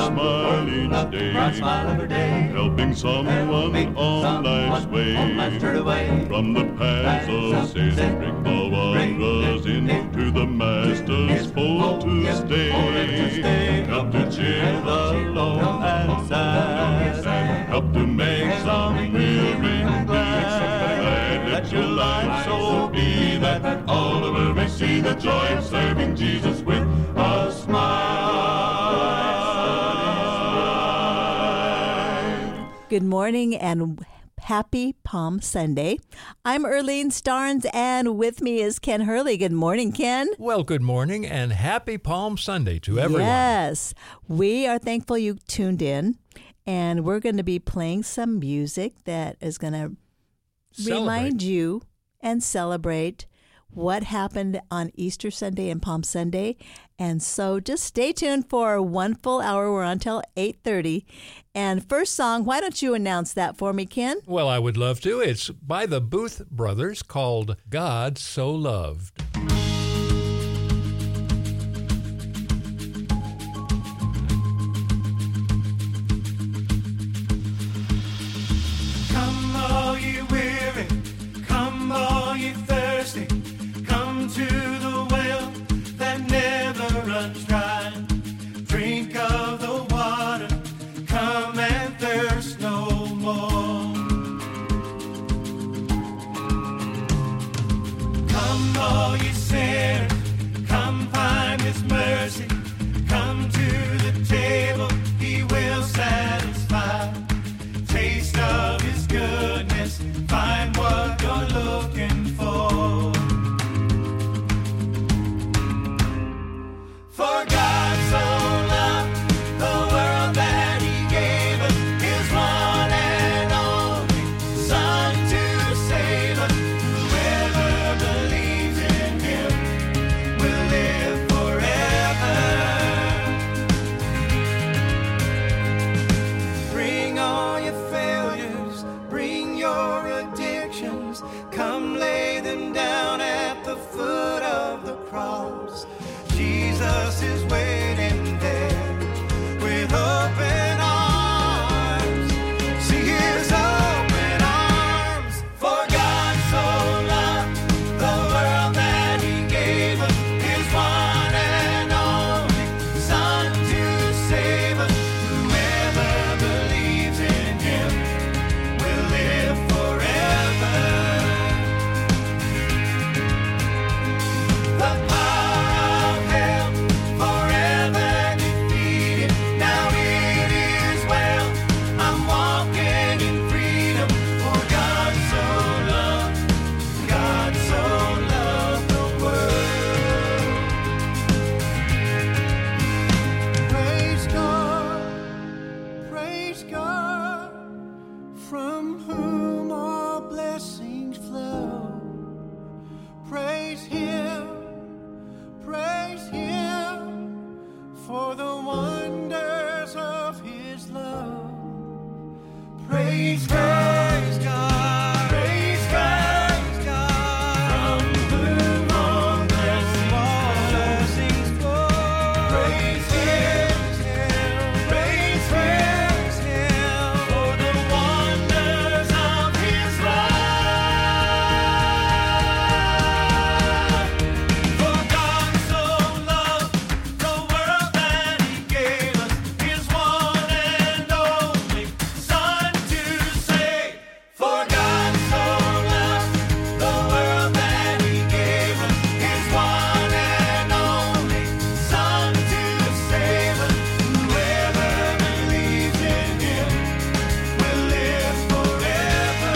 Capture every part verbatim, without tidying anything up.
smiling day, bright smile every day, helping someone on life's way, from the paths of sin, bring the wanderers into the Master's fold to stay, help to cheer the lone and sad, help to make some weary glad. Let your life so be that all of us may see the joy of serving Jesus with a smile. Good morning and happy Palm Sunday. I'm Erlene Starnes, and with me is Ken Hurley. Good morning, Ken. Well, good morning and happy Palm Sunday to everyone. Yes, we are thankful you tuned in, and we're going to be playing some music that is going to remind you and celebrate what happened on Easter Sunday and Palm Sunday. And so just stay tuned for one full hour. We're on till eight thirty. And first song, why don't you announce that for me, Ken? Well, I would love to. It's by the Booth Brothers called God So Loved. Come all ye weary, come all ye thirsty, come to the well that never runs dry. Drink of the water, come and thirst no more. Come all ye sinners, come find His mercy, come to the table, He will satisfy. Taste of His goodness, find what you're looking for. For God so loved the world that He gave us His one and only Son to save us. Whoever believes in Him will live forever. Bring all your failures, bring your addictions, come lay them down at the foot of the cross. Jesus is waiting there with open arms. See His open arms. For God so loved the world that He gave us His one and only Son to save us. Whoever believes in Him will live forever. The power of hell forever defeated. Now it is well, I'm walking in freedom. For God so loved, God so loved the world. Praise God, praise God, from whom all blessings flow. Praise Him, praise Him, for the wonders of His love. Praise God, praise God, praise God, from whom all blessings flow. Praise Him, praise Him, for the wonders of His love. For God so loved the world that He gave us His one and only Son to save. For God so loved the world that He gave us His one and only Son to save us. Whoever believes in Him will live forever.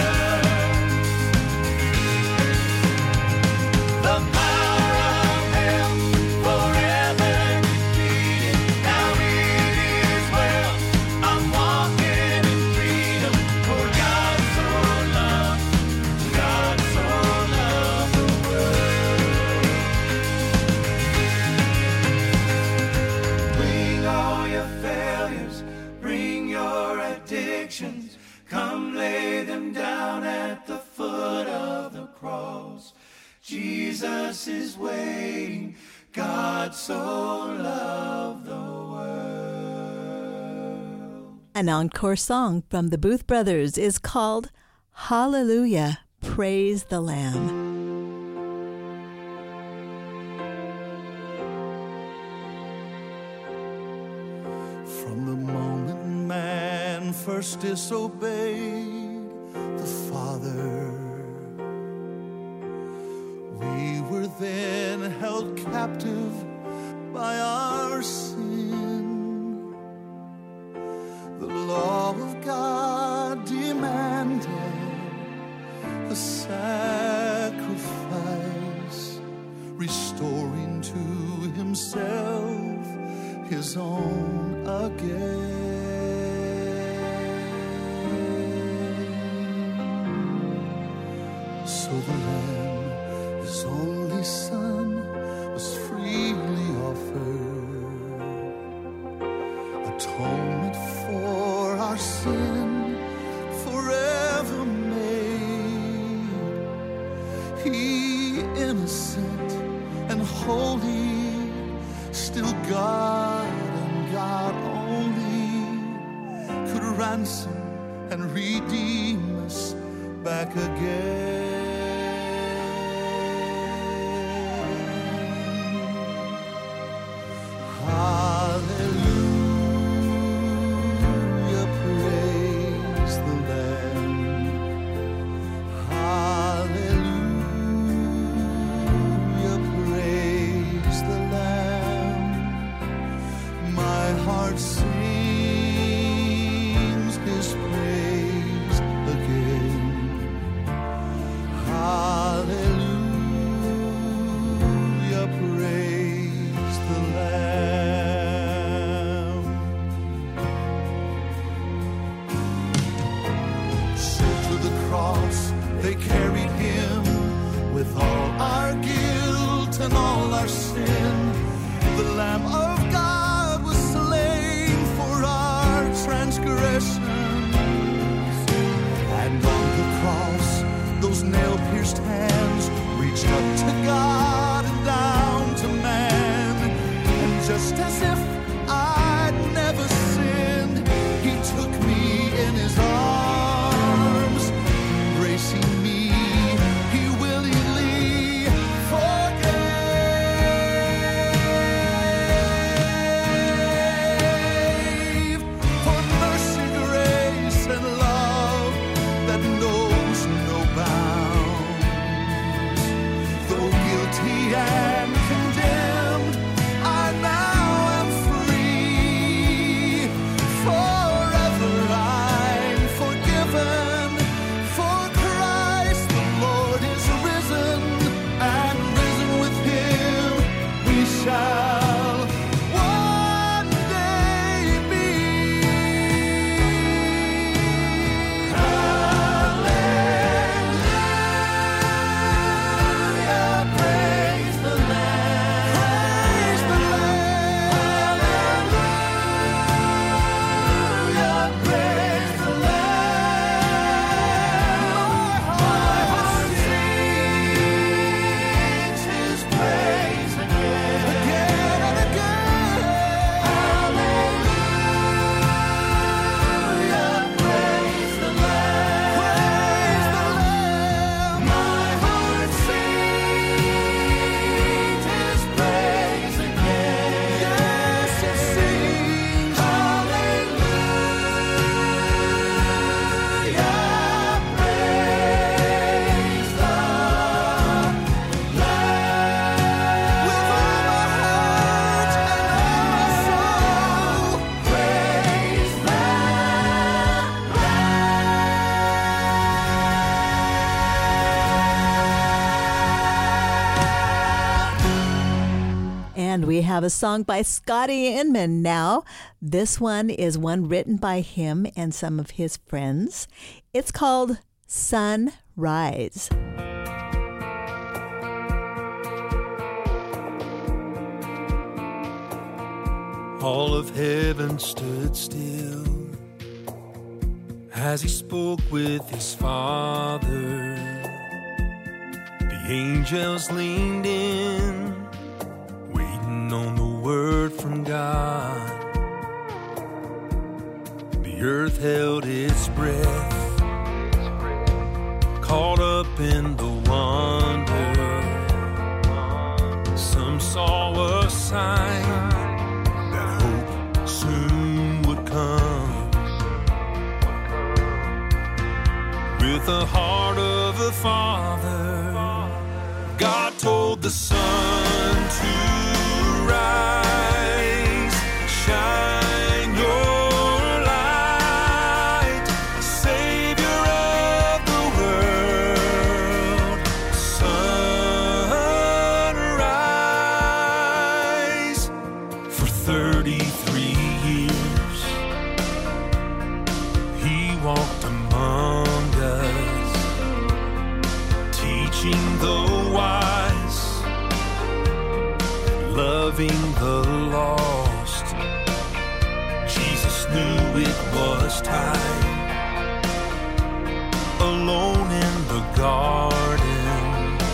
The power of hell forever defeated. Now it is well, I'm walking in freedom. For God so loved, God so loved the world. Bring all your failures, bring your addictions, come lay them down at the foot of the cross. Jesus is waiting, God so loved the world. An encore song from the Booth Brothers is called Hallelujah, Praise the Lamb. From the moment man first disobeyed the Father, we were then held captive by our sin. The law of God demanded a sacrifice, restoring to himself his own again. So the Lamb, his only Son, was freely offered, atonement for our sin forever made. He, innocent and holy, still God and God only, could ransom and redeem us back again. Hallelujah, praise the Lamb. Hallelujah, praise the Lamb. My heart sings his praise again. Hallelujah, praise the Lamb. So to the cross they carried him with all our guilt and all our sin. The Lamb of God was slain for our transgressions. And on the cross, those nail-pierced hands reached up to God and down to man. And just as if I'd never sinned, he took me in his arms, embracing me, he willingly forgave. For mercy, grace, and love that knows no bounds. Though guilty and condemned, I now am free. Forever I'm forgiven. For Christ the Lord is risen, and risen with him we shall one day be. Hallelujah, praise the Lamb. Praise the Lamb. Hallelujah, praise the Lamb. My heart sings his praise again, again and again. Hallelujah, praise the Lamb. Praise the Lamb. My heart sings his praise again. Yes, it sings. Hallelujah, praise the Lamb. With all my heart and all my soul, praise the And we have a song by Scotty Inman now. This one is one written by him and some of his friends. It's called Sunrise. All of heaven stood still as he spoke with his Father. The angels leaned in, waiting on the word from God. The earth held its breath, caught up in the wonder. Some saw a sign that hope soon would come. With the heart of a father, God told the sun to rise, shine your light, Savior of the world, sunrise. For thirty-three years, he walked among us, teaching the wise, loving the lost. Jesus knew it was time, alone in the garden.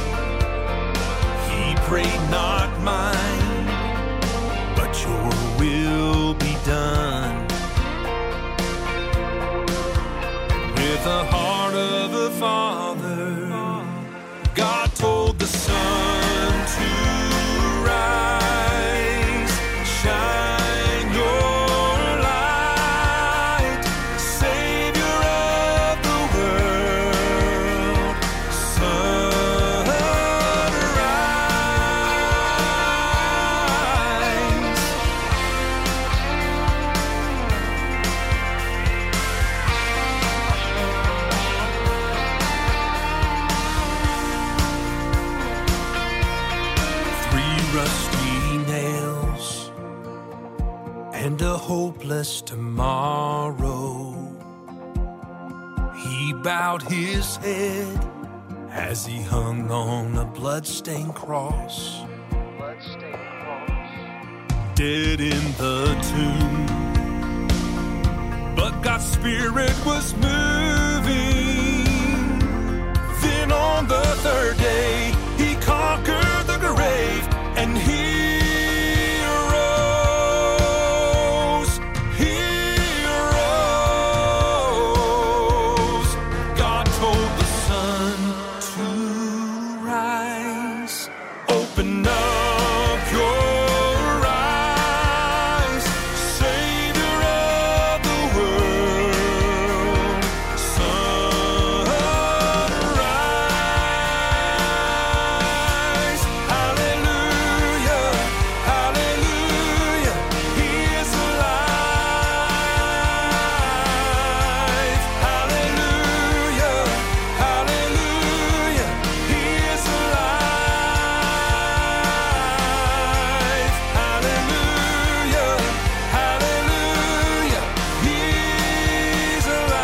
He prayed, not mine, but your will be done. With the heart of a father, God told the sun to rise, shine your light, Savior of the world, sunrise. Three rusty nails and a hopeless tomorrow. He bowed his head as he hung on a bloodstained cross. Dead in the tomb, but God's Spirit was moving. Then on the third day, he conquered the grave and he rose. He rose. God told the sun to rise. Open up your eyes, Savior of the world, sunrise. Hallelujah, hallelujah, he is alive. Hallelujah, hallelujah, he is alive. Hallelujah, hallelujah, he's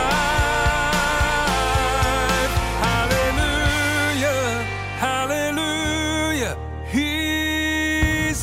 alive. Hallelujah, hallelujah, he's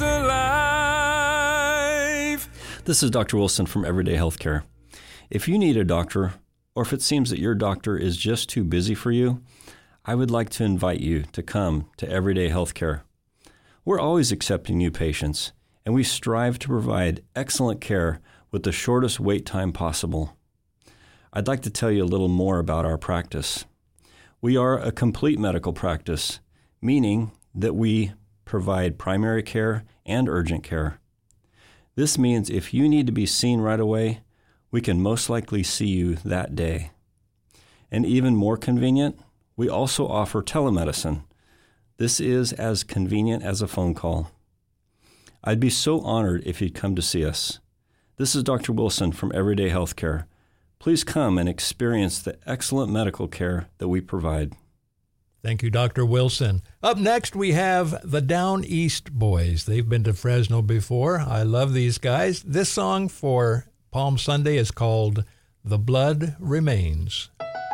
alive. This is Doctor Wilson from Everyday Healthcare. If you need a doctor, or if it seems that your doctor is just too busy for you, I would like to invite you to come to Everyday Healthcare. We're always accepting new patients, and we strive to provide excellent care with the shortest wait time possible. I'd like to tell you a little more about our practice. We are a complete medical practice, meaning that we provide primary care and urgent care. This means if you need to be seen right away, we can most likely see you that day. And even more convenient, we also offer telemedicine. This is as convenient as a phone call. I'd be so honored if you'd come to see us. This is Doctor Wilson from Everyday Healthcare. Please come and experience the excellent medical care that we provide. Thank you, Doctor Wilson. Up next, we have the Down East Boys. They've been to Fresno before. I love these guys. This song for Palm Sunday is called The Blood Remains.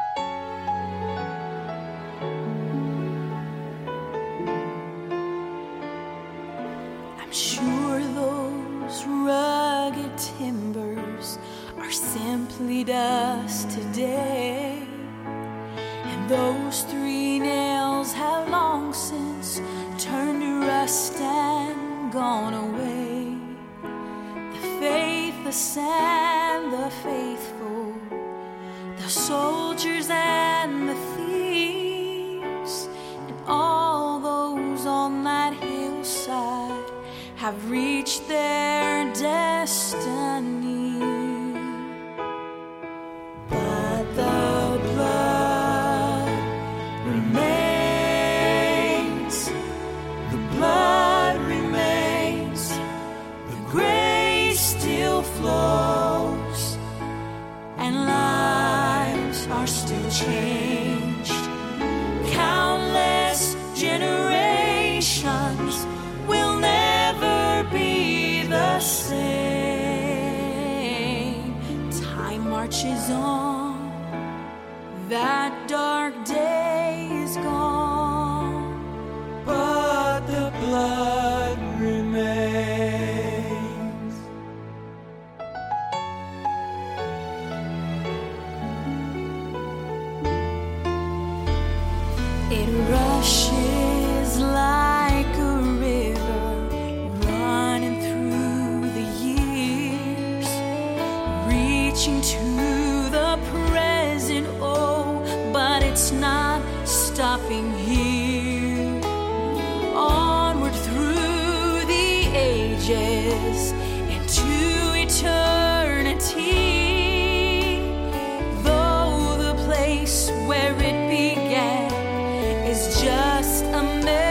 I'm sure those rugged timbers are simply dust today, and those three nails have long since turned to rust and gone away. The faith, the sand, the faithful soldiers and the thieves, and all those on that hillside have reached their destiny. But the blood remains, the blood remains, the grace still flows, and lives are still changed. Countless generations will never be the same. Time marches on, that dark day is gone, but the blood remains. It rushes like a river, running through the years, reaching to the present, oh, but it's not stopping here. Onward through the ages into eternity, though the place where it began is just a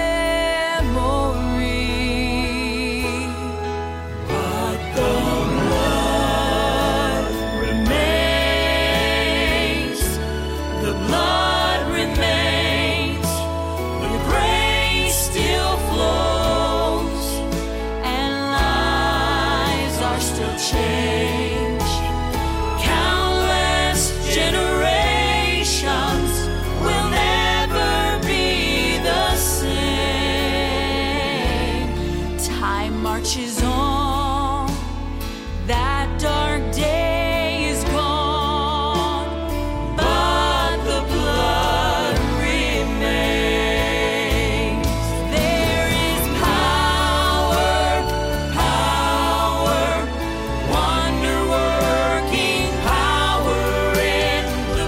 memory. But the blood remains, the blood remains, the grace still flows, and lives are still changed. Countless generations will never be the same. Time marches on, that dark day is gone, but the blood remains. There is power, power, wonder-working power in the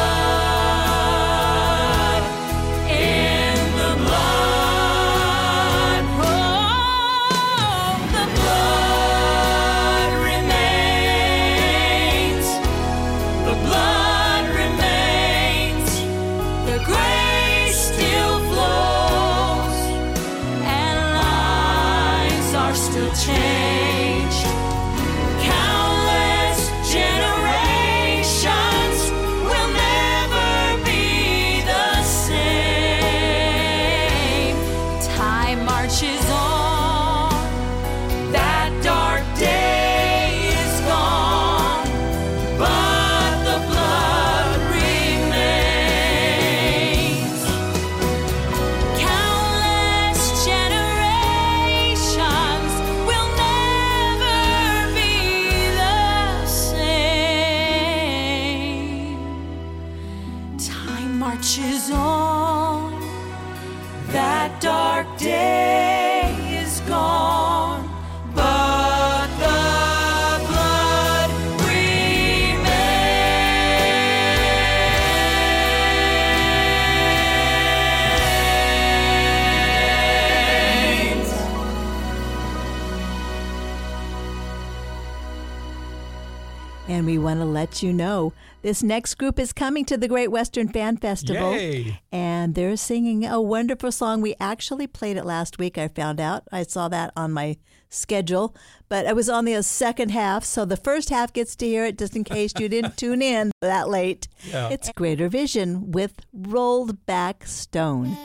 blood, in the blood. Oh, the blood remains, the blood remains, the grace still flows, and lives are still changed. Countless generations will never be the same. Time marches on, that dark day is gone, but the blood remains. Countless generations will never be the same. Time marches on, that dark day is gone, but the blood remains. And we want to let you know this next group is coming to the Great Western Fan Festival. Yay. And they're singing a wonderful song. We actually played it last week, I found out. I saw that on my schedule. But I was on the second half, so the first half gets to hear it just in case you didn't tune in that late. Yeah. It's Greater Vision with Rolled Back Stone.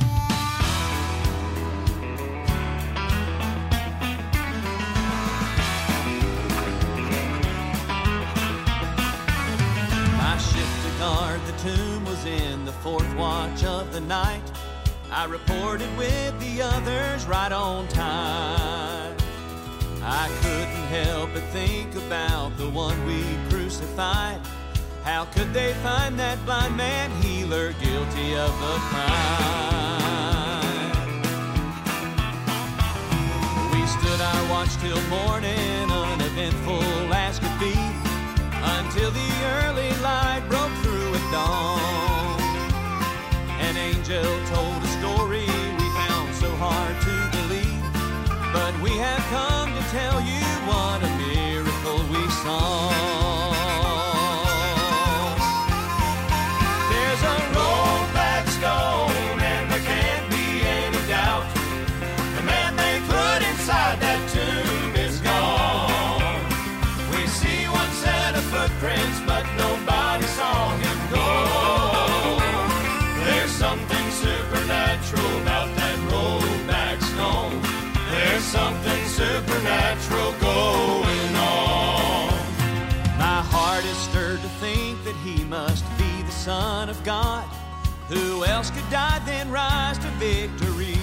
I shift to guard the tomb, was in the fourth watch of the night. I reported with the others right on time. I couldn't help but think about the one we crucified. How could they find that blind man healer guilty of the crime? We stood our watch till morning, uneventful as could be, until the early light broke through at dawn. angel told a story we found so hard to believe, but we have come to tell you what a miracle we saw. There's a rollback stone and there can't be any doubt. The man they put inside that tomb is gone. We see one set of footprints, but nobody saw him go. There's something supernatural about that rollback stone. There's something supernatural going on. My heart is stirred to think that he must be the Son of God. Who else could die then rise to victory?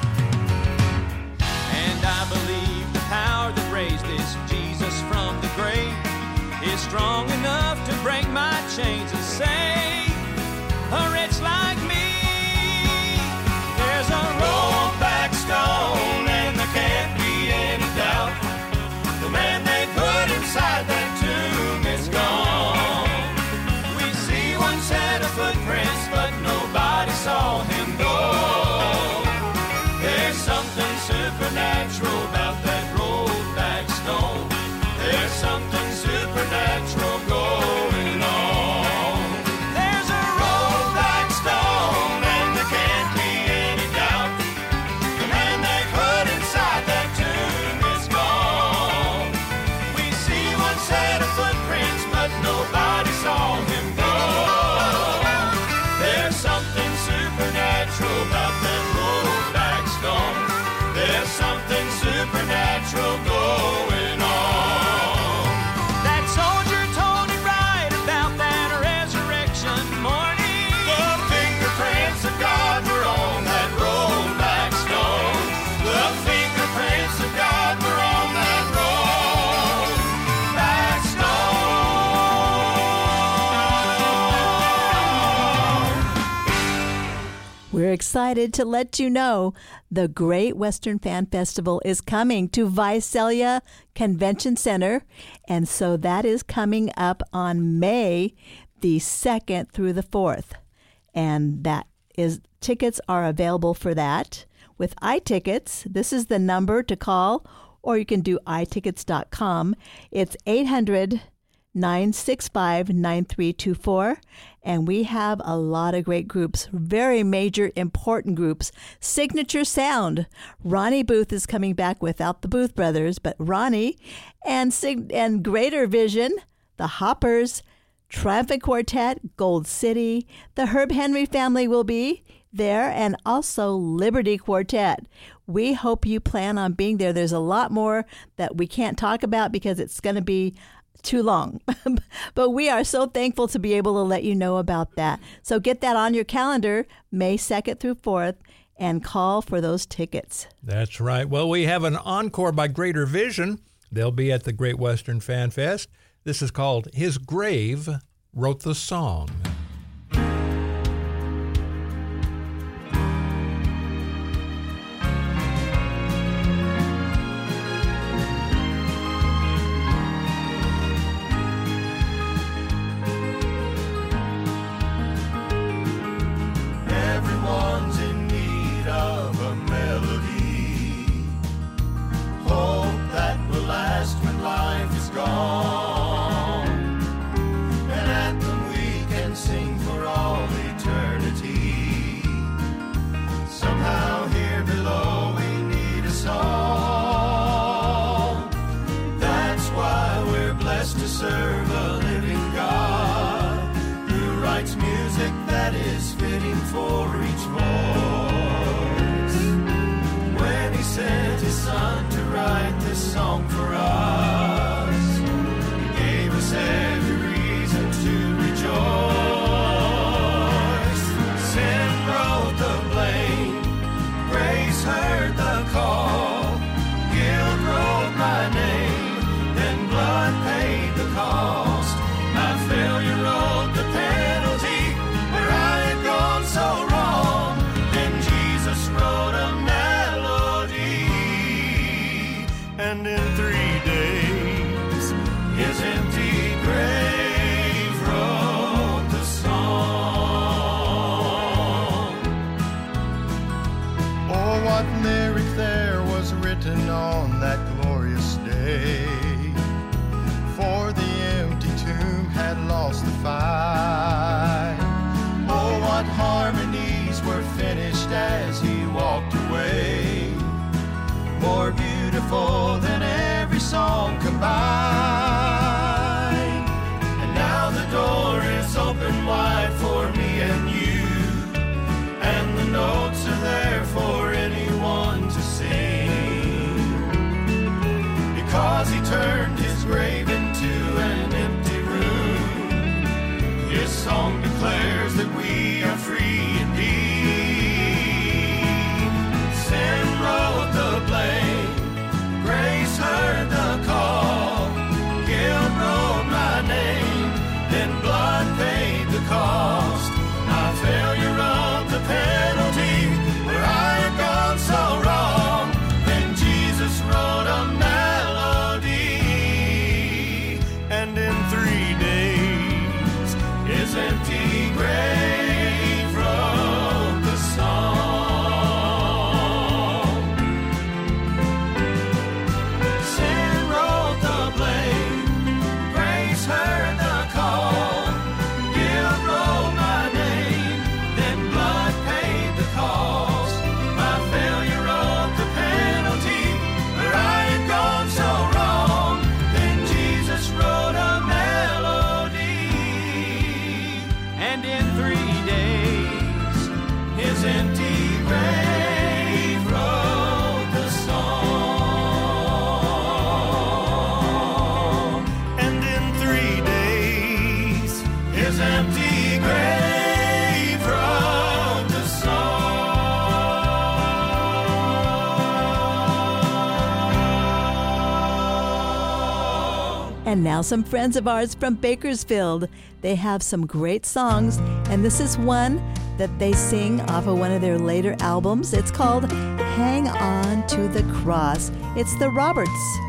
And I believe the power that raised this Jesus from the grave is strong enough to break my chains and save a wretch like me. There's a rollback stone and there can't be any doubt. The man they put inside that tomb is gone. We see one set of footprints, but nobody saw him go. There's something supernatural about that rollback stone. There's something supernatural going on. There's a rollback stone and there can't be any doubt. The man they put inside that tomb is gone. We see one set of footprints, but nobody saw him go. There's something supernatural about that rollback stone. There's something supernatural going on. That soldier told him right about that resurrection morning. The fingerprints of God were on that rollback stone. The fingerprints of God were on that rollback stone. We're excited to let you know the Great Western Fan Festival is coming to Visalia Convention Center, and so that is coming up on May the second through the fourth. And that is tickets are available for that with iTickets. This is the number to call, or you can do i tickets dot com. It's eight hundred, nine six five, nine three two four. And we have a lot of great groups, very major, important groups. Signature Sound. Ronnie Booth is coming back without the Booth Brothers, but Ronnie and Sig- and Greater Vision, the Hoppers, Triumphant Quartet, Gold City, the Herb Henry family will be there, and also Liberty Quartet. We hope you plan on being there. There's a lot more that we can't talk about because it's going to be too long. But we are so thankful to be able to let you know about that. So get that on your calendar, May second through fourth, and call for those tickets. That's right. Well, we have an encore by Greater Vision. They'll be at the Great Western Fan Fest. This is called His Grave Wrote the Song. Everyone's in need of a melody, hope that will last when life is gone, an anthem we can sing for all eternity. Somehow here below we need a song. That's why we're blessed to serve a living God who writes music that is fitting for each voice. When he sent his son to write this song for us, he gave us every reason to rejoice. Sin wrote the blame, grace heard the call, guilt wrote my name, then blood paid the cost. My failure wrote the penalty where I had gone so wrong. what lyric there was written on that glorious day. For the empty tomb had lost the fight. Oh, what harmonies were finished as he walked away, more beautiful than every song combined. And now the door is open wide for me and you, and the notes are there for anyone to sing, because he turned his grave into an empty room. His song declares that we are free indeed. Sin wrote the blame, grace heard the call, guilt wrote my name, then blood paid the cost. My failure of the penalty, where I had gone so wrong, then Jesus wrote a melody, and in three days his empty grave wrote the song. Sin wrote the blame, grace heard the call, guilt wrote my name, then blood paid the cost. My failure of the penalty, where I had gone so wrong, then Jesus wrote a melody, and in three days his empty grave wrote the song. And in three days his empty grave wrote the song. And now some friends of ours from Bakersfield. They have some great songs, and this is one that they sing off of one of their later albums. It's called Hang On to the Cross. It's the Roberts.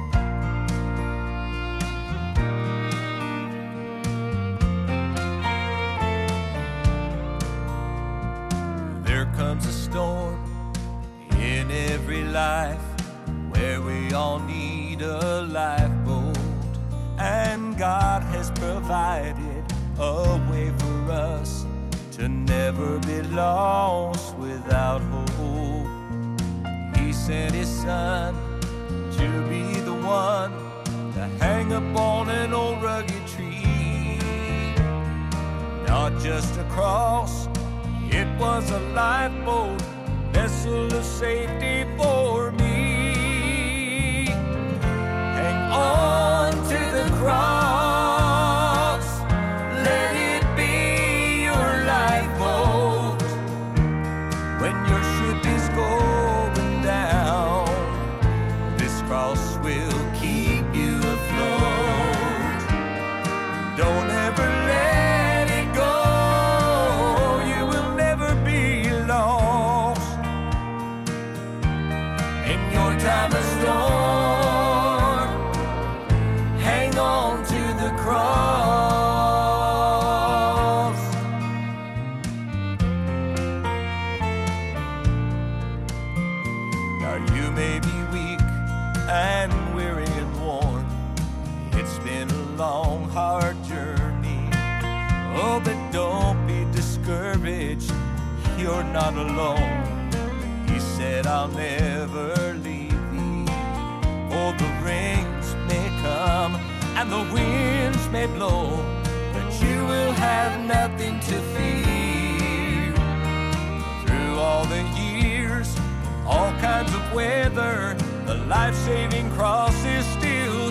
There comes a storm in every life where we all need a lifeboat, and God has provided a way for us to never be lost without hope. He sent his son to be the one to hang upon an old rugged tree. Not just a cross, it was a lifeboat, vessel of safety for me. Hang on to the cross, let it be your lifeboat. When your ship is going down, this cross will keep you afloat. Don't ever let it go, you will never be lost. In your time of storm, hang on to the cross. Now you may be weak and weary and worn. It's been a long, hard journey. Oh, but don't be discouraged, you're not alone. He said, I'll never leave thee. Oh, the rains may come and the winds may blow, but you will have nothing to fear. Through all the years, all kinds of weather, the life-saving cross is still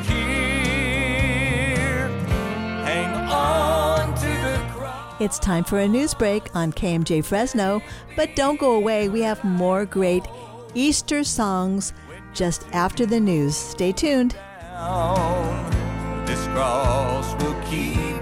here. Hang on to the cross. It's time for a news break on K M J Fresno, but don't go away. We have more great Easter songs just after the news. Stay tuned. This cross will keep